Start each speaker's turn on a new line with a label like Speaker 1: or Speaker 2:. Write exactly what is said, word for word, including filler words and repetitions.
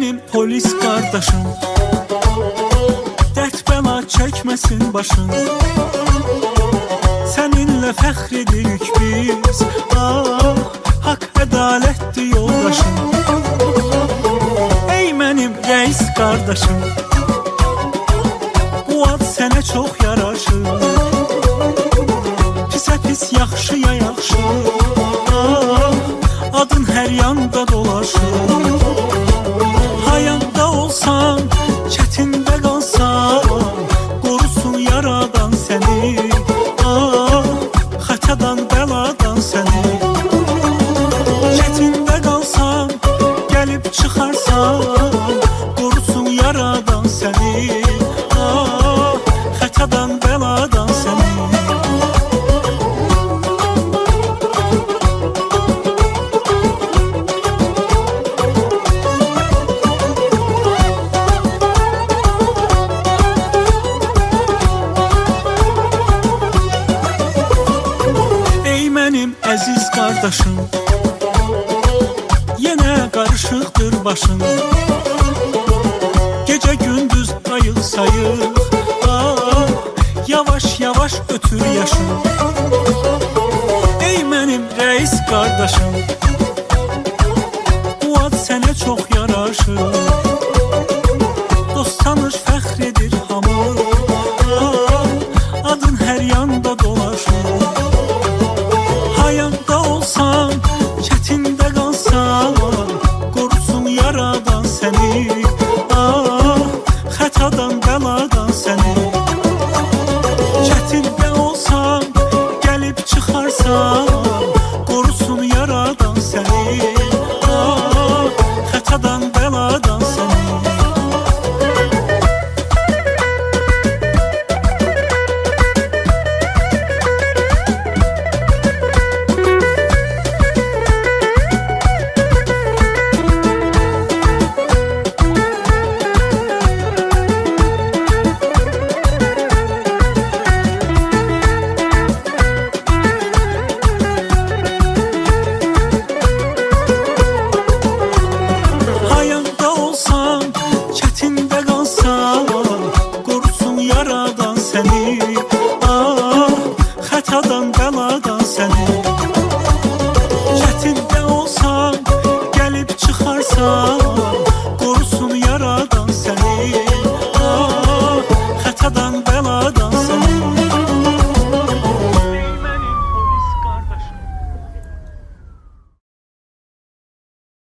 Speaker 1: benim polis qardaşım, dərd bəla çəkməsin başın. Səninlə fəxr edirik biz, ah, haqq ədalətdir yoldaşım. Ey mənim rəis qardaşım, bu ad sənə çox yaraşır. Pisə pis, yaxşıya yaxşı, ah, adın hər yanda dolaşır. Hayanda olsan, çətində qalsan, qorusun yaradan səni, ah, xətadan, bəladan səni. Çətində qalsan, gəlib çıxarsan, qorusun yaradan səni, ah, xətadan, bəladan səni. Mənim əziz qardaşım, yenə qarışıqdır başım. Gecə gündüz ayıq sayıq, ah, yavaş yavaş ötür yaşım. Ey mənim rəis qardaşım, bu ad sənə çox yaraşır. Dost tanış fəxr edir